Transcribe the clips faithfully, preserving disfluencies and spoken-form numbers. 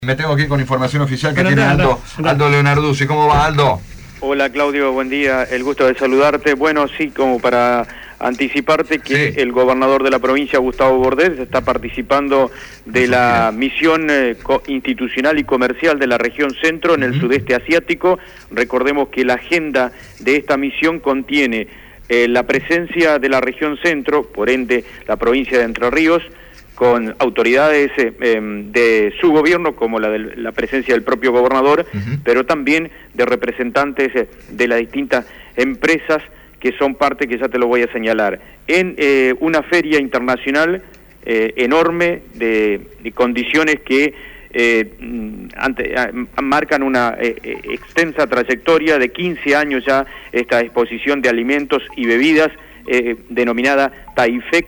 Me tengo que ir con información oficial que Bueno, tiene anda, Aldo, anda. Aldo Leonarduzzi. ¿Cómo va, Aldo? Hola Claudio, buen día, el gusto de saludarte. Bueno, sí, como para anticiparte que Sí. el gobernador de la provincia, Gustavo Bordés, está participando de Eso, la mira. misión eh, co- institucional y comercial de la región centro en el Ujú. sudeste asiático. Recordemos que la agenda de esta misión contiene eh, la presencia de la región centro, por ende la provincia de Entre Ríos, con autoridades eh, eh, de su gobierno, como la, del, la presencia del propio gobernador, Uh-huh. pero también de representantes eh, de las distintas empresas que son parte, que ya te lo voy a señalar, en eh, una feria internacional eh, enorme de, de condiciones que eh, ante, a, marcan una eh, eh, extensa trayectoria de quince años ya, esta exposición de alimentos y bebidas eh, denominada TAIFEX,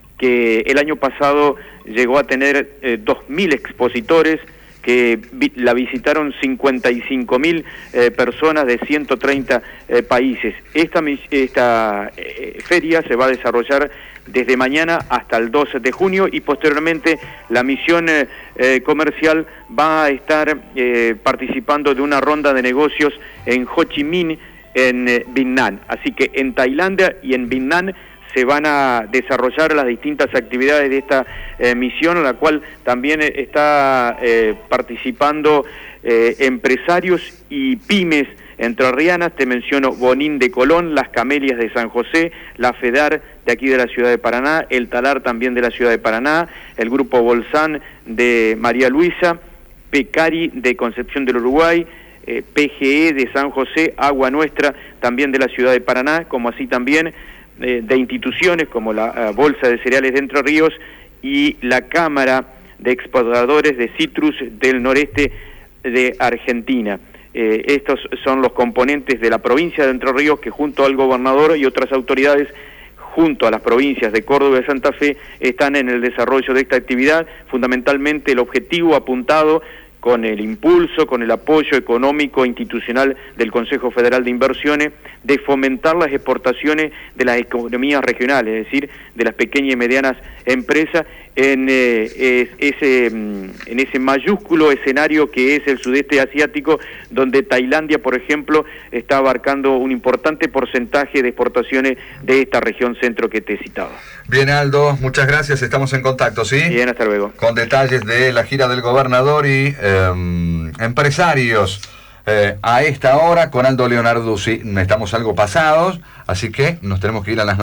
que el año pasado llegó a tener eh, dos mil expositores, que vi la visitaron cincuenta y cinco mil eh, personas de ciento treinta eh, países. Esta, esta eh, feria se va a desarrollar desde mañana hasta el doce de junio y posteriormente la misión eh, eh, comercial va a estar eh, participando de una ronda de negocios en Ho Chi Minh, en eh, Vietnam. Así que en Tailandia y en Vietnam se van a desarrollar las distintas actividades de esta eh, misión, en la cual también eh, está eh, participando eh, empresarios y pymes entrerrianas. Te menciono Bonín de Colón, Las Camelias de San José, la FEDAR de aquí de la ciudad de Paraná, el Talar también de la ciudad de Paraná, el Grupo Bolsán de María Luisa, Pecari de Concepción del Uruguay, eh, P G E de San José, Agua Nuestra también de la ciudad de Paraná, como así también de instituciones como la uh, Bolsa de Cereales de Entre Ríos y la Cámara de Exportadores de Citrus del noreste de Argentina. Eh, estos son los componentes de la provincia de Entre Ríos que junto al gobernador y otras autoridades, junto a las provincias de Córdoba y Santa Fe, están en el desarrollo de esta actividad. Fundamentalmente el objetivo apuntado con el impulso, con el apoyo económico e institucional del Consejo Federal de Inversiones, de fomentar las exportaciones de las economías regionales, es decir, de las pequeñas y medianas empresas, en, eh, es, ese, en ese mayúsculo escenario que es el sudeste asiático, donde Tailandia, por ejemplo, está abarcando un importante porcentaje de exportaciones de esta región centro que te he citado. Bien, Aldo, muchas gracias, estamos en contacto, ¿sí? Bien, hasta luego. Con detalles de la gira del gobernador y eh, empresarios eh, a esta hora con Aldo Leonarduzzi. Estamos algo pasados, así que nos tenemos que ir a las